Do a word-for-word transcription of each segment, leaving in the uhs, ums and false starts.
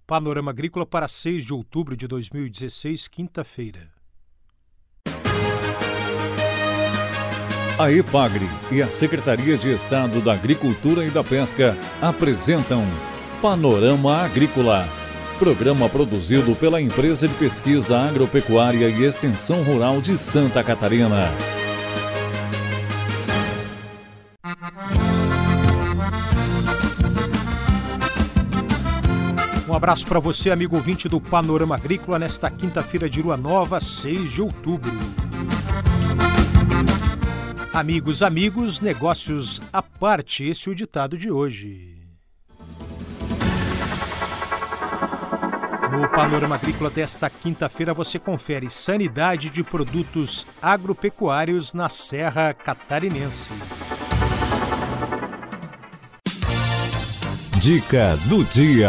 Panorama Agrícola para seis de outubro de dois mil e dezesseis, quinta-feira. A EPAGRE e a Secretaria de Estado da Agricultura e da Pesca apresentam Panorama Agrícola, programa produzido pela Empresa de Pesquisa Agropecuária e Extensão Rural de Santa Catarina. Um abraço para você, amigo ouvinte do Panorama Agrícola, nesta quinta-feira de lua nova, seis de outubro. Amigos, amigos, negócios à parte, esse é o ditado de hoje. No Panorama Agrícola desta quinta-feira você confere sanidade de produtos agropecuários na Serra Catarinense. Dica do dia.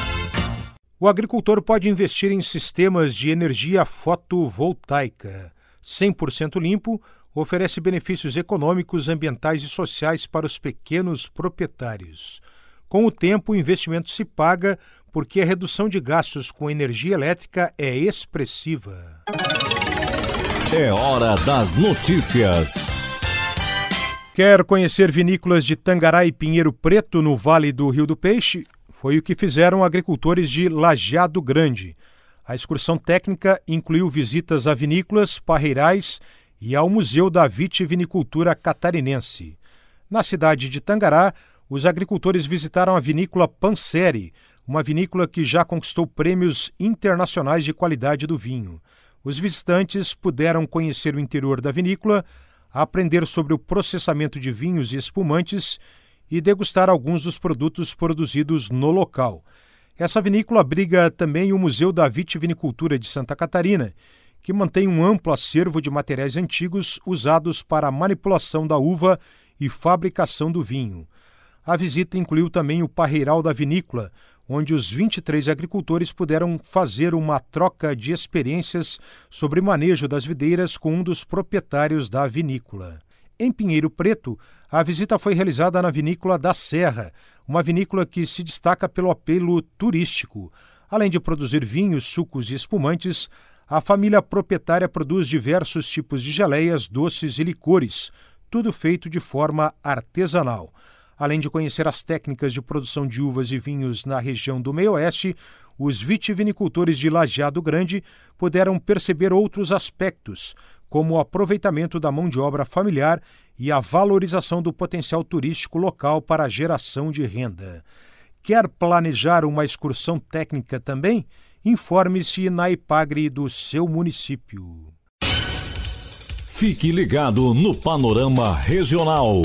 O agricultor pode investir em sistemas de energia fotovoltaica. cem por cento limpo, oferece benefícios econômicos, ambientais e sociais para os pequenos proprietários. Com o tempo, o investimento se paga porque a redução de gastos com energia elétrica é expressiva. É hora das notícias. Quer conhecer vinícolas de Tangará e Pinheiro Preto no Vale do Rio do Peixe? Foi o que fizeram agricultores de Lajeado Grande. A excursão técnica incluiu visitas a vinícolas, parreirais e ao Museu da Vitivinicultura Catarinense. Na cidade de Tangará, os agricultores visitaram a vinícola Panseri, uma vinícola que já conquistou prêmios internacionais de qualidade do vinho. Os visitantes puderam conhecer o interior da vinícola, aprender sobre o processamento de vinhos e espumantes e degustar alguns dos produtos produzidos no local. Essa vinícola abriga também o Museu da Vitivinicultura de Santa Catarina, que mantém um amplo acervo de materiais antigos usados para a manipulação da uva e fabricação do vinho. A visita incluiu também o parreiral da vinícola, onde os vinte e três agricultores puderam fazer uma troca de experiências sobre manejo das videiras com um dos proprietários da vinícola. Em Pinheiro Preto, a visita foi realizada na Vinícola da Serra, uma vinícola que se destaca pelo apelo turístico. Além de produzir vinhos, sucos e espumantes, a família proprietária produz diversos tipos de geleias, doces e licores, tudo feito de forma artesanal. Além de conhecer as técnicas de produção de uvas e vinhos na região do Meio-Oeste, os vitivinicultores de Lajeado Grande puderam perceber outros aspectos, como o aproveitamento da mão de obra familiar e a valorização do potencial turístico local para a geração de renda. Quer planejar uma excursão técnica também? Informe-se na EPAGRE do seu município. Fique ligado no Panorama Regional.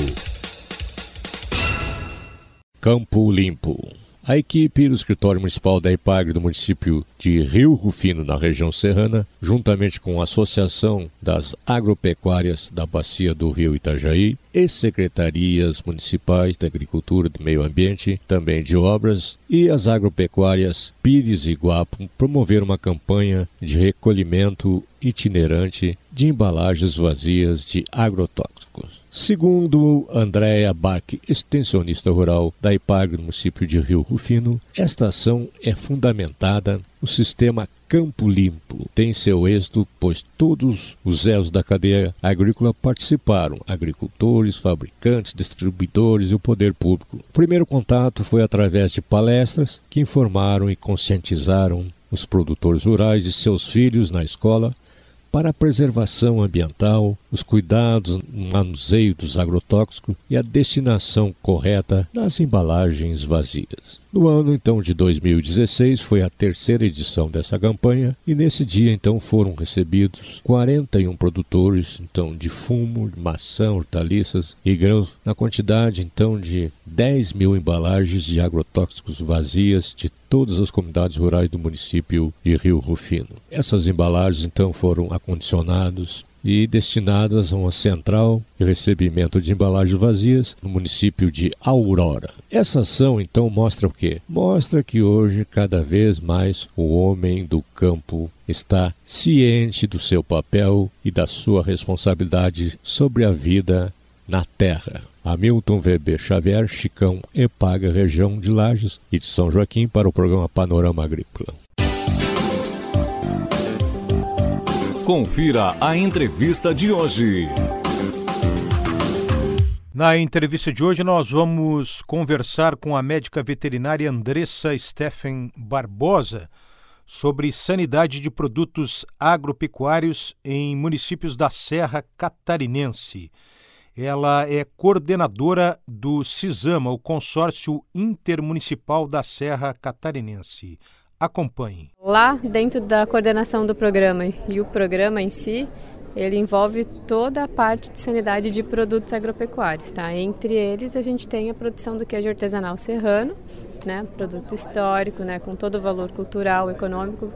Campo Limpo. A equipe do Escritório Municipal da EPAGRE do município de Rio Rufino, na região serrana, juntamente com a Associação das Agropecuárias da Bacia do Rio Itajaí e secretarias municipais da Agricultura e do Meio Ambiente, também de Obras, e as agropecuárias Pires e Guapo, promoveram uma campanha de recolhimento itinerante de embalagens vazias de agrotóxicos. Segundo Andréa Barque, extensionista rural da EPAGRE no município de Rio Rufino, esta ação é fundamentada no sistema Campo Limpo. Tem seu êxito, pois todos os elos da cadeia agrícola participaram, agricultores, fabricantes, distribuidores e o poder público. O primeiro contato foi através de palestras que informaram e conscientizaram os produtores rurais e seus filhos na escola para a preservação ambiental, os cuidados no manuseio dos agrotóxicos e a destinação correta das embalagens vazias. No ano então de dois mil e dezesseis foi a terceira edição dessa campanha e nesse dia então foram recebidos quarenta e um produtores então de fumo, de maçã, hortaliças e grãos na quantidade então de dez mil embalagens de agrotóxicos vazias de todas as comunidades rurais do município de Rio Rufino. Essas embalagens então foram acondicionadas e destinadas a uma central de recebimento de embalagens vazias no município de Aurora. Essa ação então mostra o quê? Mostra que hoje cada vez mais o homem do campo está ciente do seu papel e da sua responsabilidade sobre a vida na terra. Hamilton V B Xavier, Chicão, EPAGRE, região de Lages e de São Joaquim, para o programa Panorama Agrícola. Confira a entrevista de hoje. Na entrevista de hoje nós vamos conversar com a médica veterinária Andressa Steffen Barbosa sobre sanidade de produtos agropecuários em municípios da Serra Catarinense. Ela é coordenadora do CISAMA, o Consórcio Intermunicipal da Serra Catarinense. Acompanhe. Lá dentro da coordenação do programa e o programa em si, ele envolve toda a parte de sanidade de produtos agropecuários, tá? Entre eles a gente tem a produção do queijo artesanal serrano, né? Produto histórico, né? Com todo o valor cultural, econômico,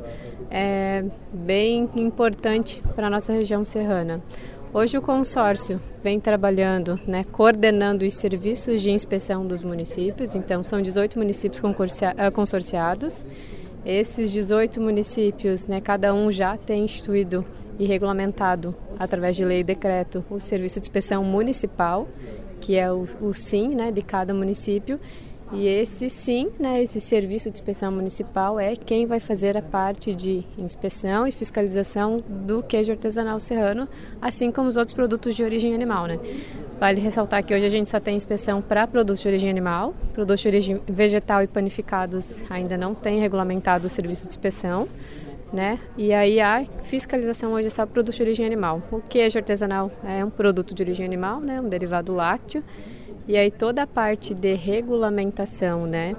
é bem importante para a nossa região serrana. Hoje o consórcio vem trabalhando, né, coordenando os serviços de inspeção dos municípios, então são dezoito municípios consorciados. Esses dezoito municípios, né, cada um já tem instituído e regulamentado, através de lei e decreto, o serviço de inspeção municipal, que é o, o SIM, né, de cada município. E esse SIM, né, esse serviço de inspeção municipal, é quem vai fazer a parte de inspeção e fiscalização do queijo artesanal serrano, assim como os outros produtos de origem animal, né? Vale ressaltar que hoje a gente só tem inspeção para produtos de origem animal, produtos de origem vegetal e panificados ainda não tem regulamentado o serviço de inspeção, né? E aí a fiscalização hoje é só produtos de origem animal. O queijo artesanal é um produto de origem animal, né, um derivado lácteo. E aí toda a parte de regulamentação, né,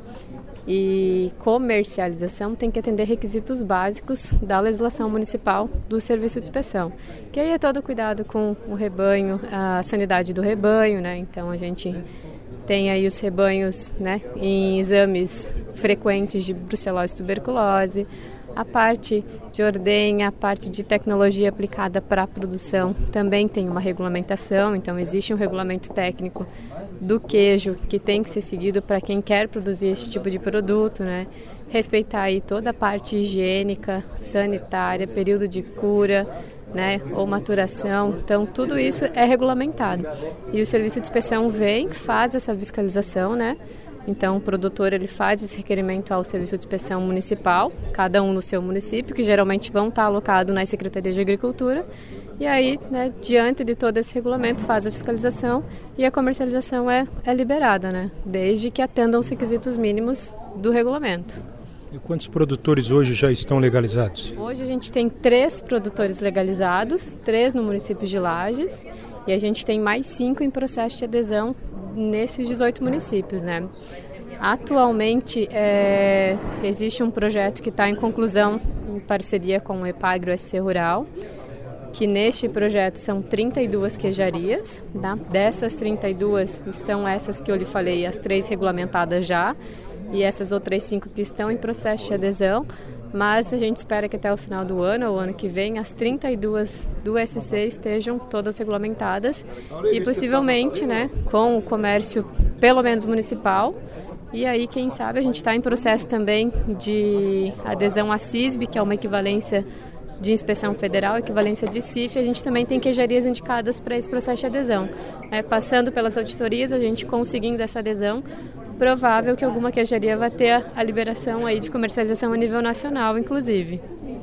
e comercialização tem que atender requisitos básicos da legislação municipal do serviço de inspeção. Que aí é todo cuidado com o rebanho, a sanidade do rebanho, né? Então a gente tem aí os rebanhos, né, em exames frequentes de brucelose e tuberculose. A parte de ordenha, a parte de tecnologia aplicada para a produção também tem uma regulamentação, então existe um regulamento técnico do queijo que tem que ser seguido para quem quer produzir esse tipo de produto, né? Respeitar aí toda a parte higiênica, sanitária, período de cura, né, ou maturação, então tudo isso é regulamentado. E o serviço de inspeção vem, faz essa fiscalização, né? Então o produtor ele faz esse requerimento ao serviço de inspeção municipal, cada um no seu município, que geralmente vão estar alocados na Secretaria de Agricultura. E aí, né, diante de todo esse regulamento, faz a fiscalização e a comercialização é, é liberada, né, desde que atendam os requisitos mínimos do regulamento. E quantos produtores hoje já estão legalizados? Hoje a gente tem três produtores legalizados, três no município de Lages, e a gente tem mais cinco em processo de adesão nesses dezoito municípios, né? Atualmente é, existe um projeto que está em conclusão em parceria com o EPAGRE S C Rural, que neste projeto são trinta e duas queijarias, tá? Dessas trinta e duas estão essas que eu lhe falei, as três regulamentadas já, e essas outras cinco que estão em processo de adesão, mas a gente espera que até o final do ano, ou ano que vem, as trinta e duas do S C estejam todas regulamentadas e possivelmente, né, com o comércio pelo menos municipal. E aí, quem sabe, a gente está em processo também de adesão à CISB, que é uma equivalência de inspeção federal, equivalência de C I F, a gente também tem queijarias indicadas para esse processo de adesão. É, passando pelas auditorias, a gente conseguindo essa adesão, provável que alguma queijaria vai ter a liberação aí de comercialização a nível nacional, inclusive.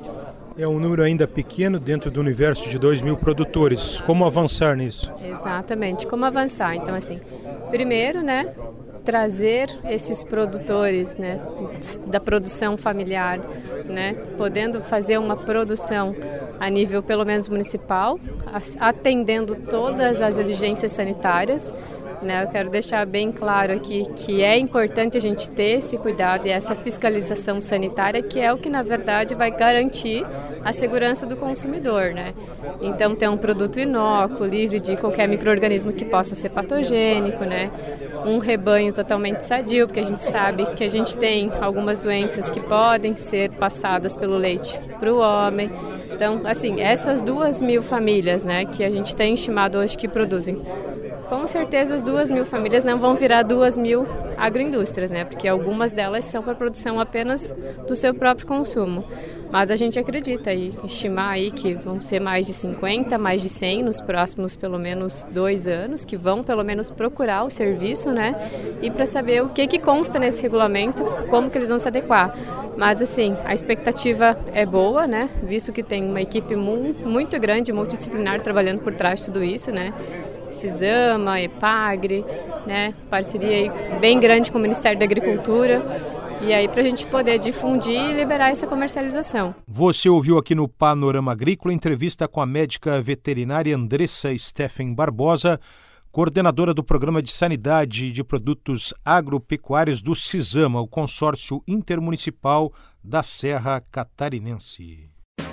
É um número ainda pequeno dentro do universo de dois mil produtores. Como avançar nisso? Exatamente, como avançar. Então, assim, primeiro, né, trazer esses produtores, né, da produção familiar, né, podendo fazer uma produção a nível pelo menos municipal, atendendo todas as exigências sanitárias. Né, eu quero deixar bem claro aqui que é importante a gente ter esse cuidado e essa fiscalização sanitária, que é o que, na verdade, vai garantir a segurança do consumidor. Né? Então, ter um produto inócuo, livre de qualquer micro-organismo que possa ser patogênico, né? Um rebanho totalmente sadio, porque a gente sabe que a gente tem algumas doenças que podem ser passadas pelo leite para o homem. Então, assim, essas duas mil famílias, né, que a gente tem estimado hoje que produzem Com certeza as duas mil famílias não vão virar duas mil agroindústrias, né? Porque algumas delas são para produção apenas do seu próprio consumo. Mas a gente acredita e estimar aí que vão ser mais de cinquenta, mais de cem nos próximos pelo menos dois anos, que vão pelo menos procurar o serviço, né? E para saber o que, que consta nesse regulamento, como que eles vão se adequar. Mas assim, a expectativa é boa, né? Visto que tem uma equipe mu- muito grande, multidisciplinar, trabalhando por trás de tudo isso, né? Cisama, Epagre, né? Parceria aí bem grande com o Ministério da Agricultura. E aí para a gente poder difundir e liberar essa comercialização. Você ouviu aqui no Panorama Agrícola entrevista com a médica veterinária Andressa Steffen Barbosa, coordenadora do Programa de Sanidade de Produtos Agropecuários do Cisama, o consórcio intermunicipal da Serra Catarinense.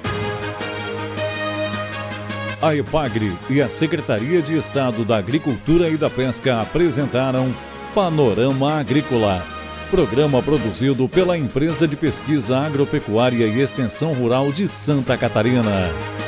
A Epagre e a Secretaria de Estado da Agricultura e da Pesca apresentaram Panorama Agrícola. Programa produzido pela Empresa de Pesquisa Agropecuária e Extensão Rural de Santa Catarina.